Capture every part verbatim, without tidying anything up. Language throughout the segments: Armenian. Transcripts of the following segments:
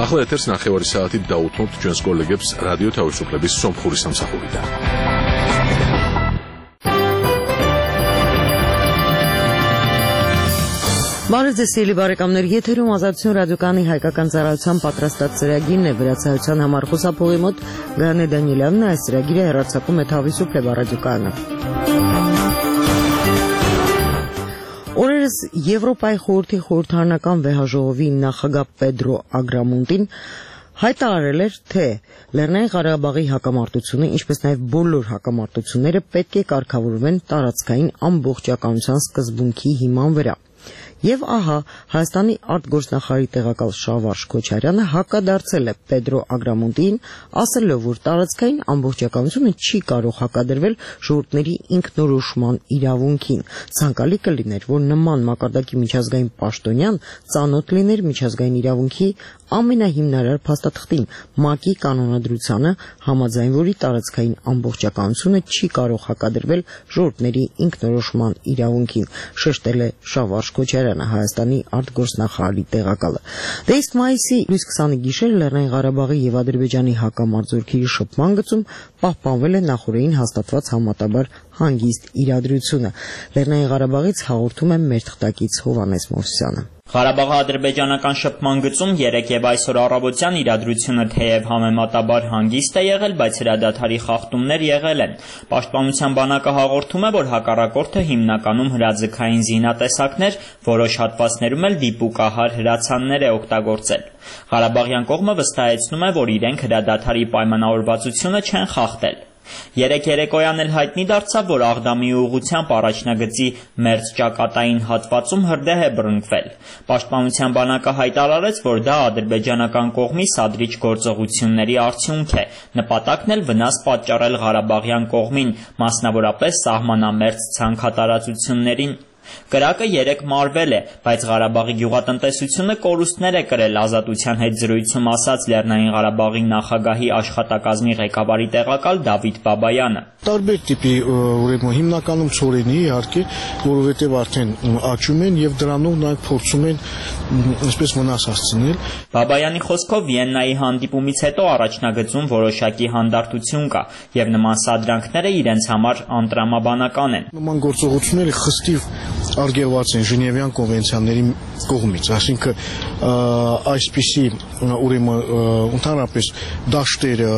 ახლა ეთერს ნახევარი საათით დაუთმობთ ჩვენს კოლეგებს რადიო თავისუფლების სომხური სამსახურიდან. Բարեձեւելի բարեկամներ, եթերում ազատություն ռադիոկայանի հայկական ծառայության պատրաստած ծրագիրն է, վրացայության համար խոսափողի մոտ Գայանե Դանիելյանն է, այս ծրագիրը հեռարձակում է Თავისუფლება ռադիոկայանը։ Օրերս Եվրոպայի խորհրդի խորհրդարանական վեհաժողովի նախագահ Պեդրո Ագրամոնտին հայտարարել էր, թե Լեռնային Ղարաբաղի հակամարտությունը, ինչպես նաև բոլոր հակամարտությունները պետք է կարգավորվեն տարածքային ամբողջականության սկզբունքի հիման վրա։ Եվ ահա Հայաստանի արտգործնախարարի տեղակալ Շավարժ Քոչարյանը հակադարձել է Պեդրո Ագրամոնտիին, ասելով, որ տարածքային ամբողջականությունը չի կարող հակադրվել ժողովուրդների ինքնորոշման իրավունքին։ Ցանկալի կլիներ, որ նման մակարդակի միջազգային պաշտոնյան ծանոթ լիներ միջազգային իրավունքի ամենահիմնարար փաստաթղթին՝ ՄԱԿ-ի կանոնադրությանը, համաձայն որի տարածքային ամբողջականությունը չի կարող հակադրվել ժողովուրդների ինքնորոշման իրավունքին, շեշտել է Շավարժ Քոչարյանը, Հայաստանի արտգործնախարարի տեղակալը։ Դե իսկ մայիսի լույս քսանի գիշերը Լեռնային Ղարաբաղի եւ Ադրբեջանի հակամարտ զորքերի շփման գծում պահպանվել է նախորդին հաստատված համատաբար հանգիստ իրադրությունը։ Լեռնային Ղարաբաղից հաղորդում է մեր թղթակից Հովհաննես Մովսյանը։ Ղարաբաղի-ադրբեջանական շփման գծում երեկ եւ այսօր առավոտյան իրադրությունը թեև համեմատաբար հանգիստ է եղել, բայց հրադադարի խախտումներ եղել են։ Պաշտպանության բանակը հաղորդում է, որ հակառակորդը հիմնականում հրաձգային զինատեսակներ, որոշ հատվածներում էլ դիպուկահար հրացաններ է օգտագործել։ Ղարաբաղյան կողմը վստահեցնում է, որ իրենք հրադադարի պայմանավորվածությունը չեն խախտել։ Երեկ երեկոյան էլ հայտնի դարձավ, որ Աղդամի ուղղությամբ առաջնագծի մերձ ճակատային հատվածում հրդեհ է բռնկվել։ Պաշտպանության բանակը հայտարարեց, որ դա ադրբեջանական կողմի սադրիչ գործողությունների արդյունք է, նպատակն էլ վնաս պատճառել Ղարաբաղյան կողմին, մասնավորապես սահմանամերձ ցանքատարածություններին։ Կրակը երեք մարվել է, բայց Ղարաբաղի գյուղատնտեսությունը կորուստներ է կրել, Ազատության հետ զրույցում ասաց Լեռնային Ղարաբաղի նախագահի աշխատակազմի ղեկավարի տեղակալ Դավիթ Բաբայանը։ Տարբեր տիպի ուրեմն հիմնականում ծորենի իհարկե, որովհետև արդեն աճում են եւ դրանով նաև փորձում են այսպես վնաս հասցնել։ Բաբայանի խոսքով Վիեննայի հանդիպումից հետո առաջնագծում որոշակի հանդարտություն կա եւ նման սադրանքները իրենց համար անտրամաբանական են։ Նման գործողությունները խստիվ արգելված են Ժնևյան կոնվենցիաների կողմից, այսինքն այսպիսի ուրեմն ընդհանրապես դաշտերը,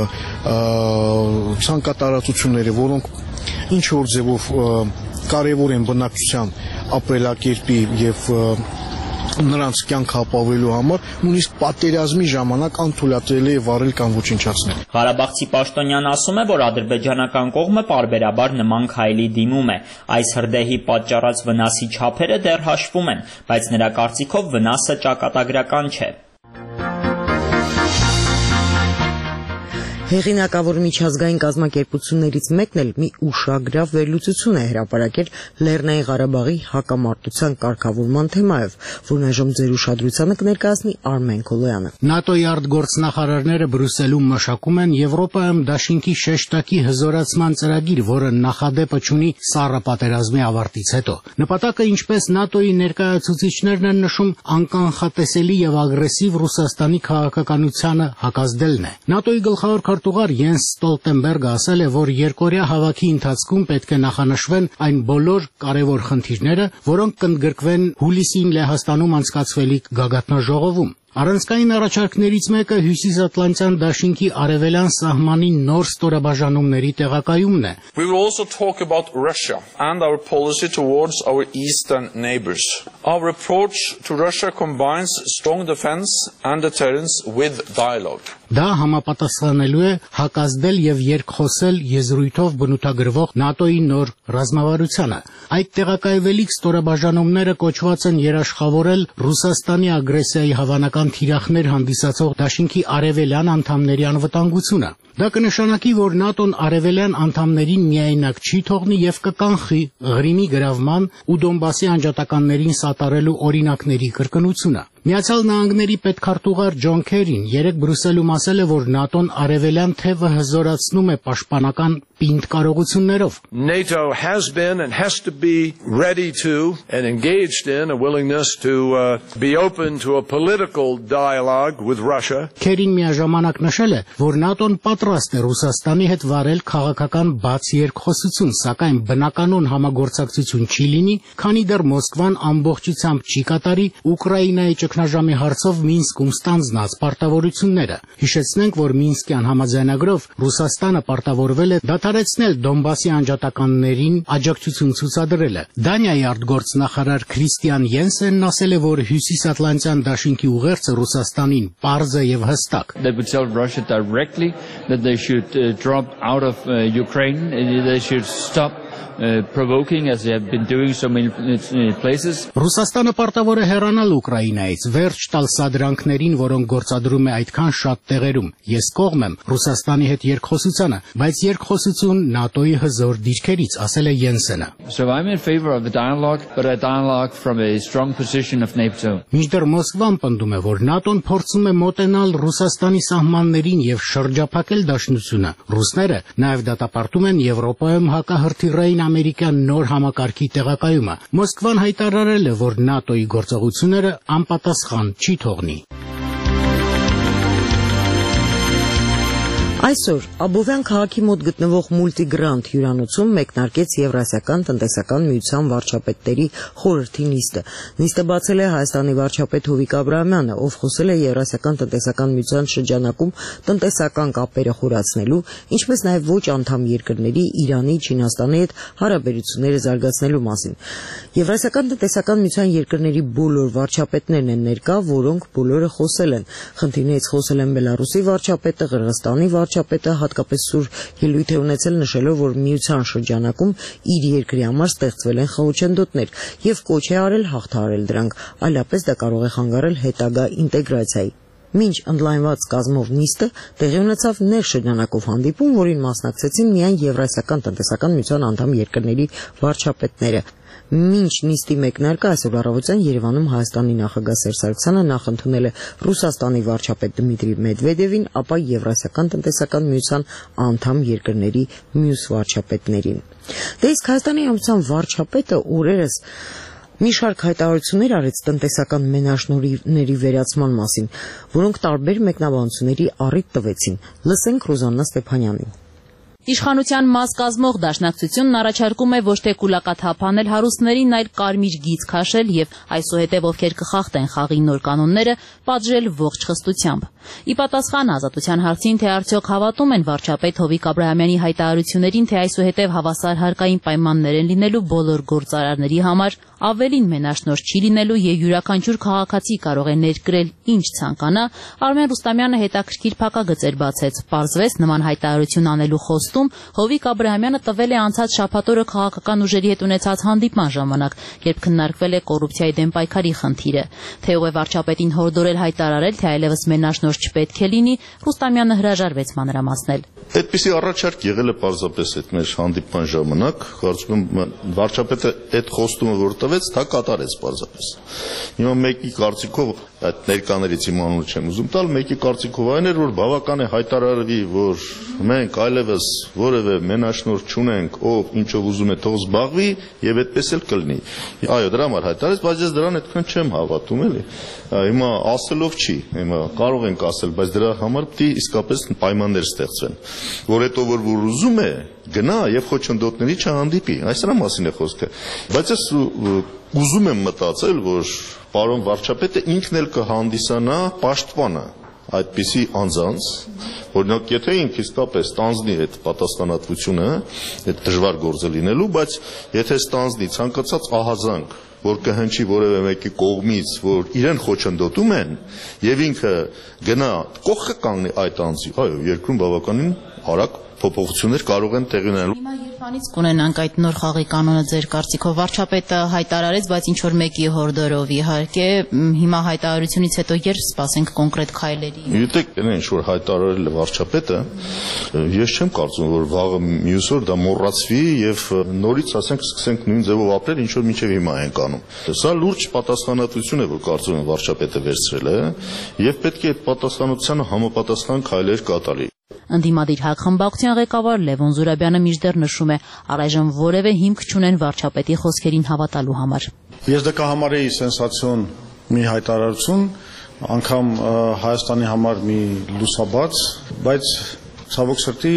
ցանկատարածությունները, որոնք ինչ որ ձևով կարևոր են բնակչության ապրելակերպի եւ նրանց կյանքը ապահովելու համար նույնիսկ պատերազմի ժամանակ անթույլատրել է վարել կամ ոչնչացնել։ Ղարաբաղցի պաշտոնյան ասում է, որ ադրբեջանական կողմը պարբերաբար նման քայլի դիմում է։ Այս հրդեհի պատճառած վնասի չափերը դեռ հաշվում են, բայց նրա կարծիքով վնասը ճակատագրական չէ։ Հեղինակավոր միջազգային կազմակերպություններից մեկն էլ մի ուշագրավ վերլուծություն է հրապարակել Լեռնային Ղարաբաղի հակամարտության կարգավորման թեմայով, որն այժմ ձեր ուշադրությանը կներկայացնի Արմեն Քոլոյանը։ ՆԱՏՕ-ի արտգործնախարարները Բրյուսելում մշակում են Եվրոպայում դաշինքի շեշտակի հզորացման ծրագիր, որը նախադեպը ունի սառը պատերազմի ավարտից հետո։ Նպատակը, ինչպես ՆԱՏՕ-ի ներկայացուցիչներն են նշում, անկանխատեսելի եւ ագրեսիվ Ռուսաստանի քաղաքականությանը հակազդելն է։ ՆԱՏՕ-ի գլխավոր քարտուղար Յենս Ստոլտենբերգը ասել է, որ երկօրյա հավաքի ընթացքում պետք է նախանշվեն այն բոլոր կարևոր խնդիրները, որոնք կընդգրկվեն հուլիսին Լեհաստանում անցկացվելիք գագաթնաժողովում։ Առանցքային առաջարկներից մեկը Հյուսիսատլանտյան դաշինքի արևելյան սահմանի նոր ստորաբաժանումների տեղակայումն է։ We will also talk about Russia and our policy towards our eastern neighbors. Our approach to Russia combines strong defense and deterrence with dialogue. Դա համապատասխանելու է հակազդել եւ երկխոսել եզրույթով բնութագրվող ՆԱՏՕ-ի նոր ռազմավարությանը։ Այդ տեղակայվելիք ստորաբաժանումները կոչված են երաշխավորել Ռուսաստանի ագրեսիայի հավանական թիրախներ հանդիսացող դաշինքի արևելյան անդամների անվտանգությունը։ Դա կնշանակի, որ ՆԱՏՕ-ն արևելյան անդամներին միայնակ չի թողնի եւ կկանխի Ղրիմի գրավման ու Դոնբասի անջատականներին սատարելու օրինակների կրկնությունը։ Միացյալ Նահանգների պետքարտուղար Ջոն Քերին երեկ Բրյուսելում ասել է, որ ՆԱՏՕ-ն արևելյան թևը հզորացնում է պաշտպանական պինդ կարողություններով։ NATO has been and has to be ready to and engaged in a willingness to uh, be open to a political dialogue with Russia. Քերին միաժամանակ նշել է, որ ՆԱՏՕ-ն պատրաստ է Ռուսաստանի հետ վարել քաղաքական բաց երկխոսություն, սակայն բնականon համագործակցություն չի լինի, քանի դեռ Մոսկվան ամբողջությամբ չի կատարի Ուկրաինայի ճգնաժամի հարցով Մինսկում ստանձնած պարտավորությունները։ Հիշեցնենք, որ Մինսկյան համաձայնագրով Ռուսաստանը պարտավորվել է դադարեցնել Դոնբասի անջատականներին աջակցություն ցուցադրելը։ Դանիայի արտգործնախարար Քրիստիան Յենսենն ասել է, որ Հյուսիսատլանտյան դաշինքի ուղերձը Ռուսաստանին պարզ է եւ հստակ։ They would tell Russia directly that they should uh, drop out of uh, Ukraine and they should stop Uh, provoking as they have been doing so many uh, places. Ռուսաստանը պարտավոր է հեռանալ Ուկրաինայից, վերջ տալ սադրանքներին, որոնք գործադրում է այդքան շատ տեղերում։ Ես կողմ եմ Ռուսաստանի հետ երկխոսությանը, բայց երկխոսություն ՆԱՏՕ-ի հզոր դիրքերից, ասել է Յենսենը։ So I'm in favor of the dialogue, but a dialogue from a strong position of NATO. Մինչդեռ Մոսկվան պնդում է, որ ՆԱՏՕ-ն փորձում է մոտենալ Ռուսաստանի սահմաններին եւ շրջափակել դաշնությունը։ Ռուսները նաև դատապարտում են Եվրոպայում հակահրթիռային ամերիկյան նոր համակարգի տեղակայումը։ Մոսկվան հայտարարել է, որ ՆԱՏՕ-ի գործողությունները անպատասխան չի թողնի։ Այսօր Աբովյան քաղաքի մոտ գտնվող Multigranт հյուրանոցում մեկնարկեց Եվրասիական տնտեսական միության վարչապետների խորհրդի նիստը։ Նիստը բացել է Հայաստանի վարչապետ Հովիկ Աբրահամյանը, ով խոսել է Եվրասիական տնտեսական միության շրջանակում տնտեսական կապերը խորացնելու, ինչպես նաև ոչ անդամ երկրների Իրանի, Չինաստանի հետ հարաբերությունները զարգացնելու մասին։ Եվրասիական տնտեսական միության երկրների բոլոր վարչապետներն են ներկա, որոնք բոլորը խոսել են։ Խնդիրներից խոսել են Բելարուսի վարչապետը, Ղրղստանի վարչապետը, հատկապես սուր ելույթ է ունեցել նշելով, որ միության շրջանակում իր երկրի համար ստեղծվել են խոչընդոտներ եւ կոչ է արել հաղթահարել դրանք, այլապես դա կարող է խանգարել հետագա ինտեգրացիայի։ Մինչ ընդլայնված կազմով նիստը տեղի ունեցավ ներշրջանակով հանդիպում, որին մասնակցեցին միայն Եվրասիական տնտեսական միության անդամ երկրների վարչապետները։ Մինչ նիստի մեկնարկը այսօր առավոտյան Երևանում Հայաստանի նախագահ Սերժ Սարգսյանը նախընդունել է Ռուսաստանի վարչապետ Դմիտրի Մեդվեդևին, ապա Եվրասիական տնտեսական միության անդամ երկրների մյուս վարչապետներին։ Դե իսկ Հայաստանի ամուսան վարչապետը օրերս մի շարք հայտարարություններ արեց տնտեսական մենաշնորհների վերացման մասին, որոնք տարբեր մեկնաբանությունների առիթ տվեցին։ Լսենք Ռուզաննա Ստեփանյանին։ Իշխանության մաս կազմող դաշնակցությունն առաջարկում է ոչ թե կուլակաթափ անել հարուստներին, այլ կարմիր գիծ քաշել եւ այսուհետեւ ովքեր կխախտեն խաղի նոր կանոնները, պատժել ողջ խստությամբ։ Ի պատասխան Ազատության հարցին, թե արդյոք հավատում են վարչապետ Հովիկ Աբրահամյանի հայտարարություններին, թե այսուհետեւ հավասար հարկային պայմաններ են լինելու բոլոր գործարարների համար, ավելին մենաշնորհ չի լինելու եւ յուրաքանչյուր քաղաքացի կարող է ներկրել ինչ ցանկանա, Արմեն Ռուստամյանը հետաքրքիր փակագծեր բացեց։ Պարզվեց նման հայտարարություն անելու խոստում Հովիկ Աբրահամյանը տվել է անցած շաբաթօրը քաղաքական ուժերի հետ ունեցած հանդիպման ժամանակ, երբ քննարկվել է կոռուպցիայի դեմ պայքարի խնդիրը։ Թե ով է վարչապետին հորդորել հայտարարել, թե այլևս մենաշնորհ չպետք է լինի, Ռուստամյանը հրաժարվեց մանրամասնել։ Այդպիսի առաջարկ եղել է պարզապես այդ մեր հանդիպման ժամանակ, կարծում եմ վարչապետը այդ խոստումը որ տվեց, դա կատարեց պարզապես։ Հիմա մեկի կարծիքով այդ ներկաներից իմ անունը չեմ ուզում տալ, մեկի կարծիքով այն էր, որ բավական է հայտարարվի, որ մենք այլևս որևէ մենաշնորհ չունենք, ով ինչով ուզում է թող զբաղվի եւ այդպես էլ կլինի։ Այո, դրա համար հայտարարեց, բայց ես դրան այդքան չեմ հավատում էլի։ Հիմա ասելով չի, հիմա կարող ենք ասել, բայց դրա համար պետք է իսկապես պայմաններ ստեղծվեն, որ հետո որ որ ուզում է գնա եւ խոչընդոտների չհանդիպի։ Այս դրա մասին է խոսքը։ Բայց ես ուզում եմ մտածել, որ պարոն վարչապետը ինքն էլ կհանդիսանա պաշտպանը այդպիսի անձանց, օրինակ եթե ինքը իսկապես ստանձնի այդ պատասխանատվությունը, այդ դժվար գործը լինելու, բայց եթե ստանձնի ցանկացած ահազանգ, որ կհնչի որևէ մեկի կողմից, որ իրեն խոչընդոտում են, եւ ինքը գնա կողքը կանգնի այդ անձի, այո, երկրում բավականին արագ փոփոխություններ կարող են տեղի ունենալ։ Հիմա երբանից կունենանք այդ նոր խաղի կանոնը ձեր կարծիքով? Վարչապետը հայտարարեց, բայց ինչ որ մեկի հորդորով իհարկե, հիմա հայտարարությունից հետո երբ սպասենք կոնկրետ քայլերի։ Գիտեք, ինչ որ հայտարարել է վարչապետը, ես չեմ կարծում, որ վաղը մյուս օր դա մոռացվի եւ նորից ասենք սկսենք նույն ձևով ապրել, ինչ որ մինչեւ հիմա ենք անում։ Սա լուրջ պատասխանատվություն է, որ կարծում եմ վարչապետը վերցրել է եւ պետք է այդ պատասխանատվությանը համապատասխան քայլեր կատարի։ Ընդդիմադիր ՀԱԿ խմբակցության ղեկավար Լևոն Զուրաբյանը մինչդեռ նշում է, առայժմ որևէ հիմք չունեն վարչապետի խոսքերին հավատալու համար։ Ես դա կհամարեի սենսացիոն մի հայտարարություն, անգամ Հայաստանի համար մի լուսաբաց, բայց ցավոք սրտի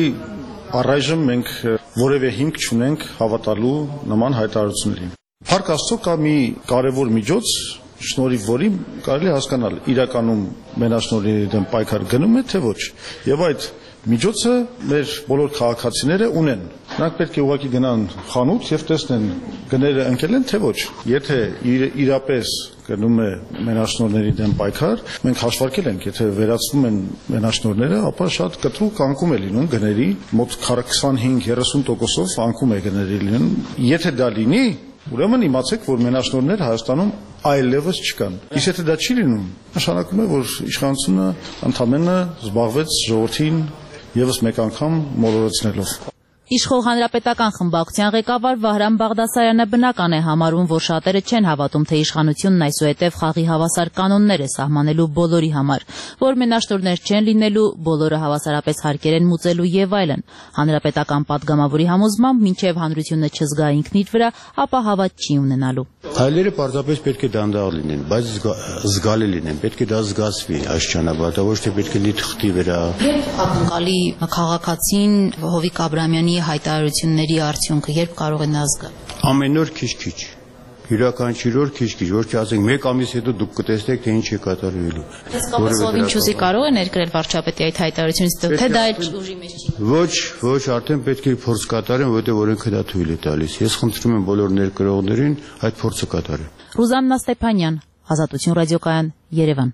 առայժմ մենք որևէ հիմք չունենք հավատալու նման հայտարարություններին։ Փառք Աստծո, կա մի կարևոր միջոց, շնորհիվ որի կարելի հասկանալ իրականում մենաշնորհների դեմ պայքար գնում է թե ոչ։ Եվ այդ միջոցը մեր բոլոր քաղաքացիները ունեն։ Նրանք պետք է ուղղակի գնան խանութ եւ տեսնեն գները ընկել են թե ոչ։ Եթե իր, իրապես գնում է մենաշնորհների դեմ պայքար, մենք հաշվարկել ենք, եթե վերացվում են մենաշնորհները, ապա շատ կտրուկ անկում է լինում գների, մոտ քսանհինգ երեսուն տոկոսով անկում է գների լինում։ Եթե դա լինի, ուրեմն իմացեք, որ մենաշնորհներ Հայաստանում այլևս չկան։ Իսկ եթե դա չի լինում, նշանակում է, որ իշխանությունը ընդամենը զբաղվեց ժողովրդին եւս մեկ անգամ մոլորեցնելով։ Իշխող հանրապետական խմբակցության ղեկավար Վահրամ Բաղդասարյանը բնական է համարում, որ շատերը չեն հավատում, թե իշխանությունն այսուհետև խաղի հավասար կանոններ է սահմանելու բոլորի համար, որ մենաշնորհներ չեն լինելու, բոլորը հավասարապես հարկեր են մուծելու եւ այլն։ Հանրապետական падգամավորի համոզմամբ, մինչեւ հանրությունը չզգա ինքն իր վրա, ապա հավատ չի ունենալու։ Հայլերը պարզապես պետք է դանդաղ լինեն, բայց զգալի լինեն, պետք է դա զգացվի այս ճանապարհը, ոչ թե պետք է լի թղթի վրա։ Երբ ակնկալի քաղաքացին Հովիկ Աբրամյանի հայտարարությունների արդյունքը երբ կարող է նա զգալ։ Ամեն օր քիչ-քիչ։ Յուրաքանչյուր օր քիչ-քիչ, ոչ թե ասենք մեկ ամիս հետո դուք կտեսնեք, թե ինչ է կատարվելու։ Իսկ ինչ ուզի կարող է ներկրել վարչապետի այդ հայտարարությունից, թե դա էլ ուժի մեջ չի։ Ոչ, ոչ, արդեն պետք է փորձ կատարեն, որտեղ օրենքը դա թույլ է տալիս։ Ես խնդրում եմ բոլոր ներկրողներին այդ փորձը կատարել։ Ռուզաննա Ստեփանյան, Ազատություն ռադիոկայան, Երևան։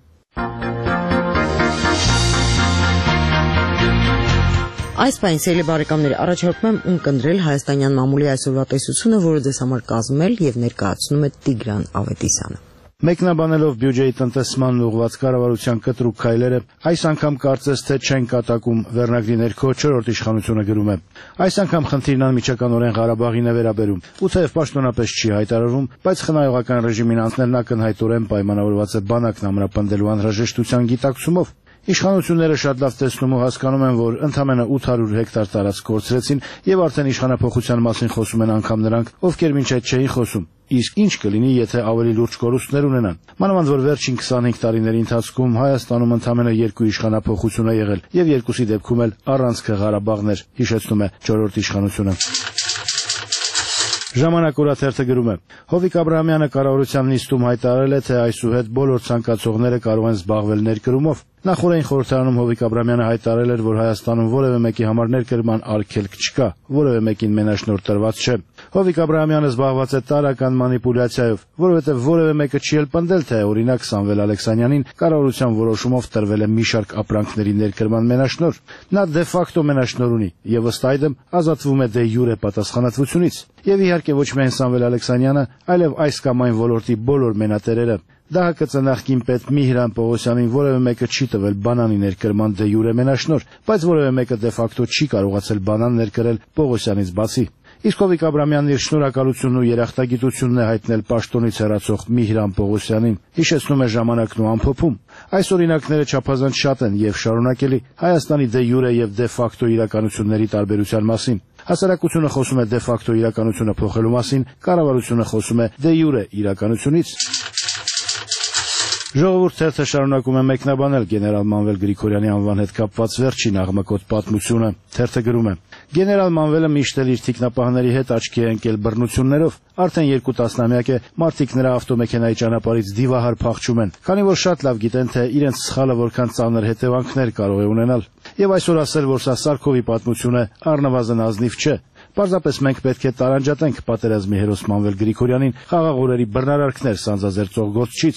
Այս պայն սիրելի բարեկամներ, առաջարկում եմ ունկնդրել հայաստանյան մամուլի այսօրվա տեսությունը, որը ձեզ համար կազմել եւ ներկայացնում է Տիգրան Ավետիսյանը։ Մեկնաբանելով բյուջեի տնտեսման ուղղված կառավարության կտրուկ քայլերը, այս անգամ կարծես թե չեն կատակում վերնագրի ներքո չորրորդ իշխանությունը գրում է։ Այս անգամ խնդիրն անմիջականորեն Ղարաբաղին է վերաբերում, ու թեև պաշտոնապես չի հայտարարվում, բայց խնայողական ռեժիմին անցնելն ակնհայտորեն պայմանավորված է բանակն ամրապնդելու անհրաժեշտության գիտակցումով։ Իշխանությունները շատ լավ տեսնում ու հասկանում են, որ ընդամենը ութ հարյուր հեկտար տարածք կորցրեցին եւ արդեն իշխանափոխության մասին խոսում են անգամ նրանք, ովքեր մինչ այդ չէին խոսում։ Իսկ ինչ կլինի, եթե ավելի լուրջ կորուստներ ունենան։ Մանավանդ որ վերջին քսանհինգ տարիների ընթացքում Հայաստանում ընդամենը երկու իշխանափոխություն է եղել եւ երկուսի դեպքում էլ առանցքը Ղարաբաղն էր, հիշեցնում է չորրորդ իշխանությունը։ Ժամանակ օրաթերթը գրում է. Հովիկ Աբրահամյանը կառավարության նիստում հայտարարել է, թե այսուհետ բոլոր ցանկացողները կարող են զբաղվել ներկրումով։ Նախորդային խորհրդարանում Հովիկ Աբրահամյանը հայտարարել էր, որ Հայաստանում որևէ մեկի համար ներկրման արգելք չկա, որևէ մեկին մենաշնորհ տրված չէ։ Հովիկ Աբրահամյանը զբաղված է տարրական մանիպուլյացիայով, որովհետև որևէ մեկը չի էլ պնդել, թե օրինակ Սամվել Ալեքսանյանին կառավարության որոշումով տրվել է մի շարք ապրանքների ներկրման մենաշնորհ։ Նա դե ֆակտո մենաշնորհ ունի եւ ըստ այդմ ազատվում է դե յուրե պատասխանատվությունից։ Եվ իհարկե ոչ միայն Սամվել Ալեքսանյանը, այլև այս կամ այն ոլորտի բոլոր մենատերերը։ Դահակը նախկին պետ Միհրան Պողոսյանին որևէ մեկը չի տվել բանանի ներկրման դե յուրե մենաշնորհ, բայց որևէ մեկը դե ֆակտո չի կարողացել բանան ներկրել Պողոսյանից բացի։ Իսկ Հովիկ Աբրահամյանն իր շնորհակալությունն ու երախտագիտությունն է հայտնել պաշտոնից հեռացող Միհրան Պողոսյանին, հիշեցնում է Ժամանակն ու ամփոփում։ Այս օրինակները չափազանց շատ են եւ շարունակելի Հայաստանի դե յուրե եւ դե ֆակտո իրականությունների տարբերության մասին։ Հասարակությունը խոսում է դե ֆակտո իրականությունը փոխելու մասին, կառավարությունը խոսում է դե յուրե իրականությունից։ Ժողովուրդ թերթը շարունակում է մեկնաբանել գեներալ Մանվել Գրիգորյանի անվան հետ կապված վերջին աղմկոտ պատմությունը։ Թերթը գրում է. Գեներալ Մանվելը միշտ էլ իր թիկնապահների հետ աչքի է ընկել բռնություններով։ Արդեն երկու տասնամյակ է մարդիկ նրա ավտոմեքենայի ճանապարհից դիվահար փախչում են, քանի որ շատ լավ գիտեն, թե իրենց սխալը որքան ծանր հետևանքներ կարող է ունենալ։ Եվ այսօր ասել, որ սա Սարգսովի պատմություն է, առնվազն ազնիվ չէ։ Պարզապես մենք պետք է տարանջատենք պատերազմի հերոս Մանվել Գրիգորյանին խաղաղ օրերի բռնարարքներ սանձազերծող գործչից։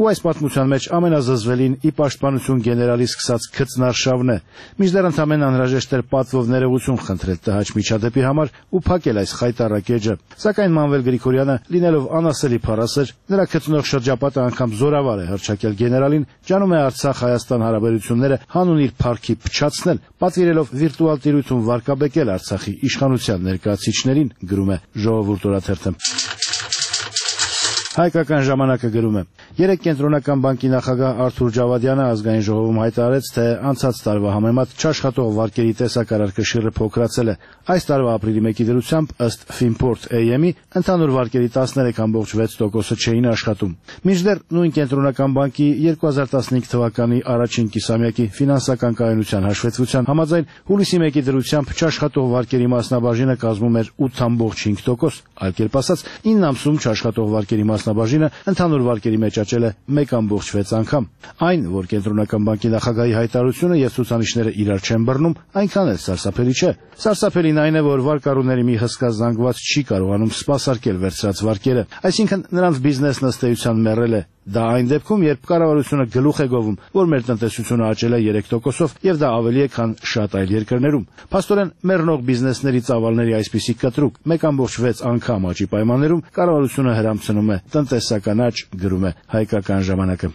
ու այս պատմության մեջ ամենազզվելին ի պաշտպանություն գեներալի սկսած քծնարշավն է։ Մինչդեռ ընդամենը անհրաժեշտ էր պատվով ներողություն խնդրել տհաճ միջադեպի համար ու փակել այս խայտառակ էջը։ Սակայն Մանվել Գրիգորյանը, լինելով անասելի փառասեր, նրա քծնող շրջապատը անգամ զորավար է հռչակել գեներալին, ջանում է Արցախ-Հայաստան հարաբերությունները հանուն իր փառքի փչացնել, պատվիրելով վիրտուալ տիրույթում վարկաբեկել Արցախի իշխանության ներկայացուցիչներին, գրում է Ժողովուրդ օրաթերթը։ Հայկական ժամանակը գրում է. Երեկ Կենտրոնական բանկի նախագահ Արթուր Ջավադյանը ազգային ժողովում հայտարարեց, թե անցած տարվա համեմատ չաշխատող վարկերի տեսակարար կշիռը փոքրացել է։ Այս տարվա ապրիլի մեկի դրությամբ ըստ Finport A M-ի ընդհանուր վարկերի տասներեք կόμք վեց տոկոսը չէին աշխատում։ Մինչդեռ նույն Կենտրոնական բանկի երկու հազար տասնհինգ թվականի առաջին կիսամյակի ֆինանսական կայունության հաշվետվության համաձայն հուլիսի մեկի դրությամբ չաշխատող վարկերի մասնաբաժինը կազմում էր ութ կόμք հինգ տոկոս, այլ կերպ ասած ինը ամսում չաշխատող վարկերի մասնաբաժինը ընդհանուր վարկերի մեջ աճել է մեկ կόμք վեց անգամ։ Այն, որ Կենտրոնական բանկի նախագահի հայտարարությունը եւ ցուցանիշները իրար չեն բռնում, այնքան էլ սարսափելի չէ։ Սարսափելին այն է, որ վարկառուների մի հսկա զանգված չի կարողանում սպասարկել վերցրած վարկերը, այսինքն նրանց բիզնեսն ըստ էության մեռել է։ Դա այն դեպքում, երբ կառավարությունը գլուխ է գովում, որ մեր տնտեսությունը աճել է երեք տոկոսով եւ դա ավելի է, քան շատ այլ երկրներում։ Փաստորեն, մեռնող բիզնեսների ծավալների այսպիսի կտրուկ մեկ կόμք վեց անգամ աճի պայմաններում կառավարությունը հրամցնում է տնտեսական աճ, գրում է Հայկական ժամանակը։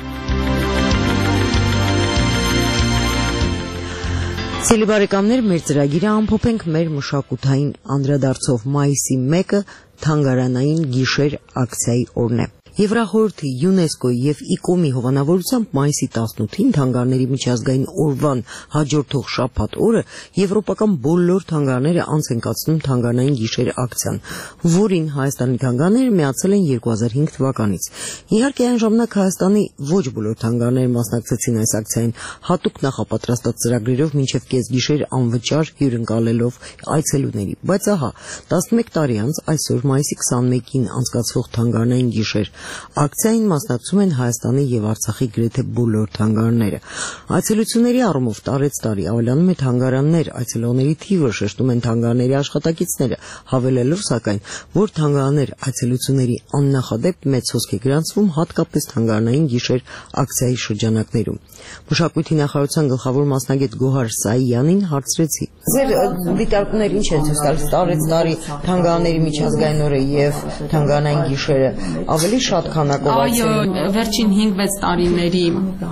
Սիրելի բարեկամներ, մեր ծրագիրը ամփոփենք մեր մշակութային անդրադարձով մայիսի մեկը թանգարանային գիշեր ակցիայի օրն է։ Եվրախորհրդի, ՅՈՒՆԵՍԿՕ-ի եւ ԻԿՕՄ-ի հովանավորությամբ մայիսի տասնութին թանգարանների միջազգային օրվան հաջորդող շաբաթ օրը եվրոպական բոլոր թանգարանները անց են կացնում թանգարանային գիշեր ակցիան, որին Հայաստանի թանգարանները միացել են երկու հազար հինգ թվականից։ Իհարկե այն ժամանակ Հայաստանի ոչ բոլոր թանգարանները մասնակցեցին այս ակցիային, հատուկ նախապատրաստած ծրագրերով մինչև կեսգիշեր անվճար հյուրընկալելով այցելուների։ Բայց ահա, տասնմեկ տարի անց այսօր մայիսի քսանմեկին անցկացվող թանգարանային գիշեր ակցիային մասնակցում են Հայաստանի եւ Արցախի գրեթե բոլոր թանգարանները։ Այցելությունների առումով տարեց տարի ավելանում է թանգարաններ, այցելողների թիվը շեշտում են թանգարանների աշխատակիցները, հավելելով սակայն, որ թանգարաններ այցելությունների աննախադեպ մեծ հոսք է գրանցվում հատկապես թանգարանային գիշեր ակցիայի շրջանակներում։ Մշակույթի նախարարության գլխավոր մասնագետ Գոհար Սայանին հարցրեցի. Ձեր դիտարկումները ինչ են ցույց տալիս տարեց տարի թանգարանների միջազգային օրը եւ թանգարանային գիշերը ավելի շատ քանակով։ Այո, վերջին հինգ-վեց տարիների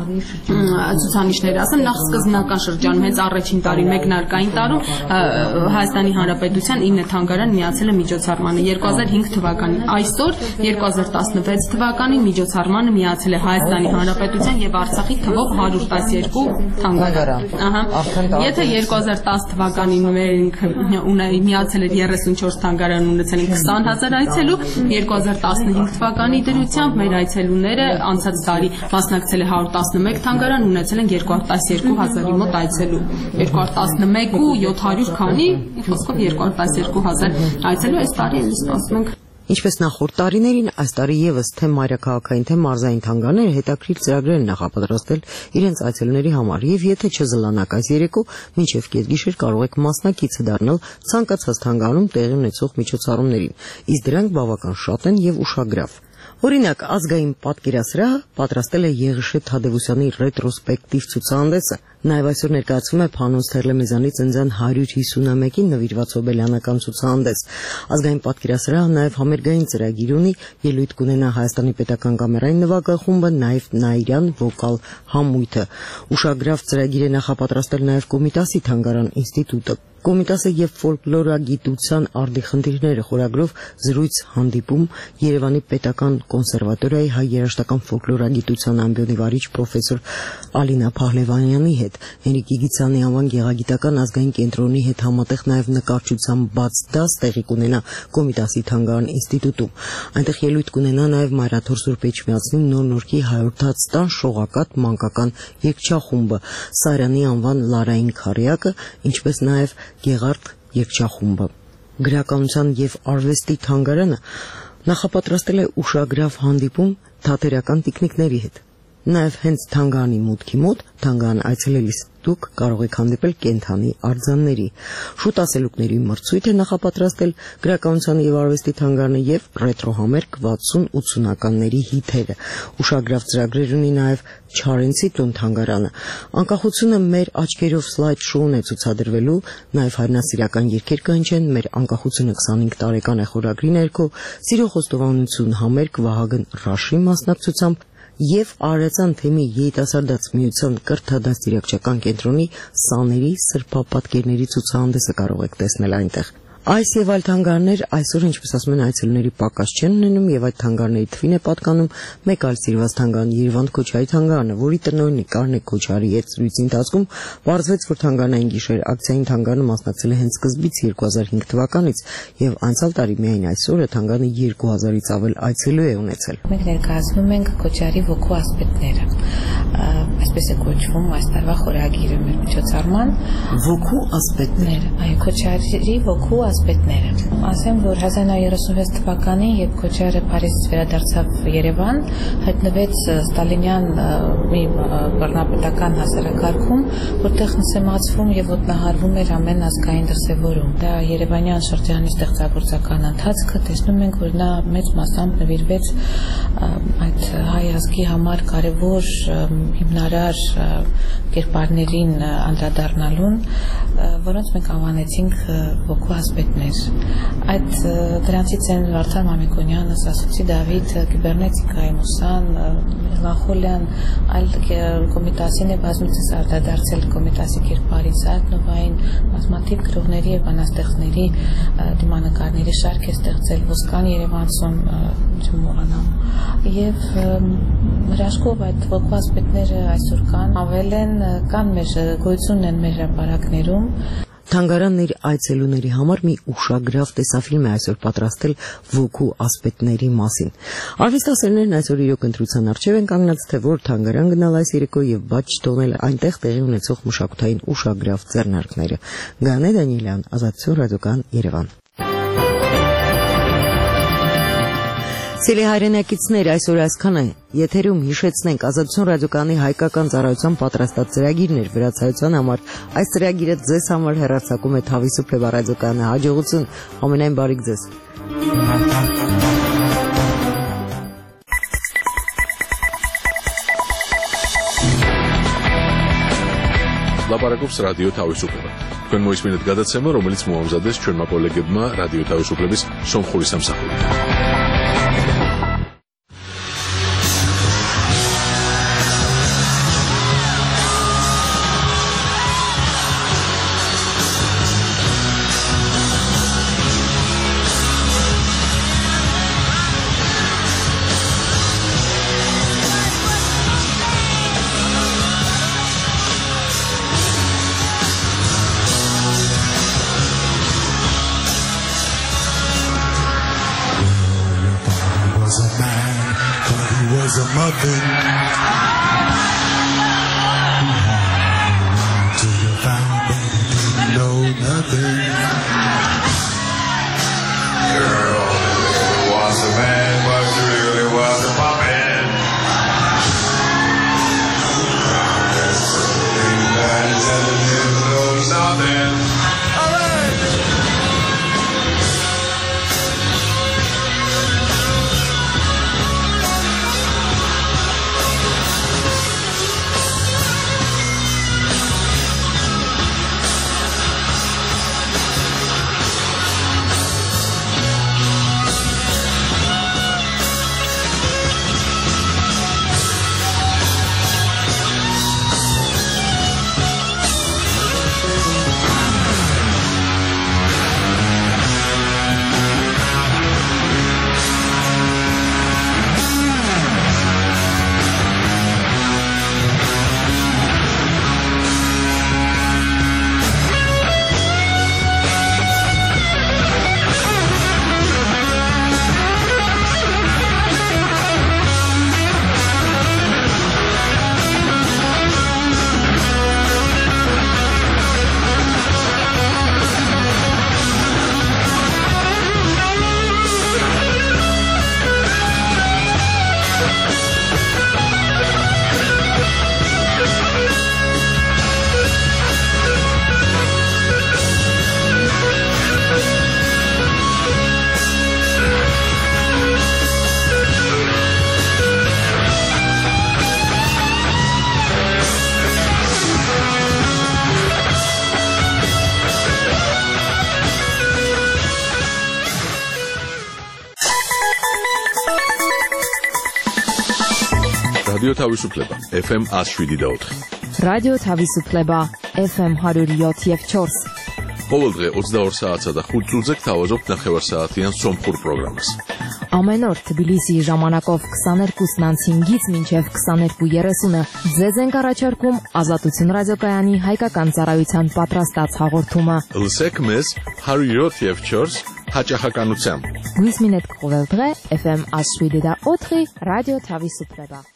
ցուցանիշները, ասեմ, նախ սկզբնական շրջանում, հենց առաջին տարի մեկնարկային տարում Հայաստանի Հանրապետության ինը թանգարան միացել է միջոցառմանը երկու հազար հինգ թվականին։ Այսօր երկու հազար տասնվեց թվականին միջոցառմանը միացել է Հայաստանի Հանրապետության եւ Արցախի թվով հարյուր տասներկու թանգարան։ Ահա։ Եթե երկու հազար տասը թվականին մենք միացել էր երեսունչորս թանգարան, ունեցել ենք քսան հազար այցելու, երկու հազար տասնհինգ թվականի դրությամբ մեր այցելուները անցած տարի մասնակցել է հարյուր տասնմեկ թանգարան, ունեցել են երկու հարյուր տասներկու հազարի մոտ այցելու, երկու հարյուր տասնմեկ ու յոթ հարյուր քանի, խոսքով երկու հարյուր տասներկու հազար այցելու այս տարի էլ սպասում ենք։ Ինչպես նախորդ տարիներին, այս տարի եւս թե մայրաքաղաքային, թե մարզային թանգարանները հետաքրքիր ծրագրեր են նախապատրաստել իրենց այցելուների համար, եւ եթե չզլանաք այս երեկո, մինչեւ կեսգիշեր կարող եք մասնակիցը դառնալ ցանկացած թանգարանում տեղի ունեցող միջոցառումներին, իսկ դրանք բավական շատ են եւ ուշագրավ։ Օրինակ, ազգային պատկերասրահը պատրաստել է Եղիշե Թադևոսյանի ռետրոսպեկտիվ ցուցահանդեսը, նաև այսօր ներկայացվում է Փանոս Թերլեմեզյանի ծննդյան հարյուր հիսունամեկին նվիրված հոբելյանական ցուցահանդես։ Ազգային պատկերասրահը նաև համերգային ծրագիր ունի, ելույթ կունենա Հայաստանի պետական կամերային նվագախումբը, նաև Նաիրյան վոկալ համույթը։ Ուշագրավ ծրագիր է նախապատրաստել նաև Կոմիտասի թանգարան ինստիտուտը։ Կոմիտասը եւ ֆոլկլորագիտության արդի խնդիրները խորագրով զրույց հանդիպում Երևանի պետական կոնսերվատորիայի հայ երաժշտական ֆոլկլորագիտության ամբիոնի վարիչ պրոֆեսոր Ալինա Փահլևանյանի հետ, Հենրիկ Իգիթյանի անվան գեղագիտական ազգային կենտրոնի հետ համատեղ նաեւ նկարչության բաց դաս տեղի կունենա Կոմիտասի թանգարան ինստիտուտում։ Այնտեղ ելույթ կունենա նաեւ Մայրաթոր Սուրբ Էջմիածնի նոր-նորքի հայորդաց տան շողակատ մանկական երգչախումբը, Սարյանի անվան Լարային քարյակը, ինչպես նաեւ Գեղարդ երգչախումբը։ Գրականության եւ արվեստի թանգարանը նախապատրաստել է ուշագրավ հանդիպում թատերական տիկնիկների հետ։ Նաև հենց թանգարանի մուտքի մոտ թանգարան այցելելիս դուք կարող եք հանդիպել կենդանի արձանների։ Շուտ ասելուկների մրցույթ է նախապատրաստել գրականության եւ արվեստի թանգարանը եւ ռետրոհամերգ վաթսուն-ութսունականների հիթերը։ Ուշագրավ ծրագրեր ունի նաև Չարենցի տուն թանգարանը։ Անկախությունը մեր աչքերով սլայդ շոուն է ցուցադրվելու, նաև հայրենասիրական երգեր կհնչեն մեր անկախությունը քսանհինգ տարեկան է խորագրի ներքո, սիրո խոստովանություն համերգ Վահագն Ռաշի մասնակցությամբ եւ Արարատյան թեմի երիտասարդաց միության կրթադաստիարակչական կենտրոնի սաների սրբապատկերների ցուցահանդեսը կարող եք տեսնել այնտեղ։ Այս եւ այլ թանգարներ այսօր, ինչպես ասում են, այցելուների պակաս չեն ունենում եւ այդ թանգարների թվին է պատկանում մեկ այլ սիրված թանգարան Երևան Քոչարի թանգարանը, որի տնօրենի Կարնե Քոչարի հետ զրույցի ընթացքում պարզվեց, որ թանգարանային գիշեր ակցիային թանգարանը մասնակցել է հենց սկզբից երկու հազար հինգ թվականից եւ անցյալ տարի միայն այսօրը թանգարանը երկու հազարից ավել այցելու է ունեցել։ Մենք ներկայացնում ենք Քոչարի ոգու ասպետները։ Այսպես է կոչվում այս տարվա խորագիրը մեր միջոցառման ոգու ասպետներ։ Այո, Քոչարի ոգու ասպետները։ Ասեմ, որ հազար նույնսուն երեսունվեց թվականին, երբ Քոչարը Փարիզից վերադարձավ Երևան, հայտնվեց ստալինյան մի բռնապետական հասարակարգում, որտեղ նսեմացվում եւ ոտնահարվում էր ամեն ազգային դրսեւորում։ Դա Երևանյան շրջանի ստեղծագործական ընթացքը, տեսնում ենք, որ նա մեծ մասամբ նվիրվեց այդ հայ ազգի համար կարևոր հիմնարար կերպարներին անդրադառնալուն, որոնց մենք անվանեցինք ոգու ասպետներ։ Այդ դրանցից են Վարդան Մամիկոնյանը, Սասուցի Դավիթ, Կիբերնետիկայի Մուսան, Լախոլյան, այլ Կոմիտասին է բազմիցս արտադարձել Կոմիտասի կերպարի Սայտնովային, բազմաթիվ գրողների եւ բանաստեղծների դիմանկարների շարք է ստեղծել Ոսկան Երևանցում, չմոռանամ։ Եվ հրաշքով այդ ոգու ասպետները այսօր կան, ավել են, կան մեր գոյություն են մեր հրապարակներում։ Թանգարանների այցելուների համար մի ուշագրավ տեսաֆիլմ է այսօր պատրաստել ոգու ասպետների մասին։ Արվեստասերներն այսօր իրոք ընտրության առջև են կանգնած, թե որ թանգարան գնալ այս երեկո եւ բաց չթողնել այնտեղ տեղի ունեցող մշակութային ուշագրավ ձեռնարկները։ Գանե Դանիելյան, Ազատություն ռադիոկան, Երևան։ Սիրելի հայրենակիցներ, այսօր այսքանը եթերում հիշեցնենք Ազատություն ռադիոկանի հայկական ծառայության պատրաստած ծրագիրներ վրացայության համար։ Այս ծրագիրը ձեզ համար հեռարձակում է Թավիսուփ ռադիոկայանը։ Հաջողություն, ամենայն բարիք ձեզ։ Լապարակոպս ռադիո Թավիսուփը։ Քան մոյս մինուտ գադացեմը, რომელიც մոհամզադես չորմա կոլեգեդմա ռադիո Թավիսուփլեբիս սոմխորի սամսախորի։ was a muffin. Till you found that you didn't know nothing. Girl, it was a man, but you really was a puppet. There's something bad that you didn't know nothing. All right. რადიო თავისუფლება ეფ ემ one oh seven და four. რადიო თავისუფლება ეფ ემ one oh seven და four. ყოველდღე ოცდაორ საათსა და ხუთ წუთზე გთავაზობთ ნახევარსაათიან სომხურ პროგრამას. Ամեն օր Թբիլիսի ժամանակով twenty-two հինգից մինչև twenty-two thirty-ը ձեզ ենք առաջարկում Ազատություն ռադիոկայանի հայկական ծառայության պատրաստած հաղորդումը։ Լսեք մեզ one oh seven და four հաճախականությամբ։ Գույս մինետ կողել դրե էֆ էմ one oh seven და four ռադիո Թավիսուպլեբա։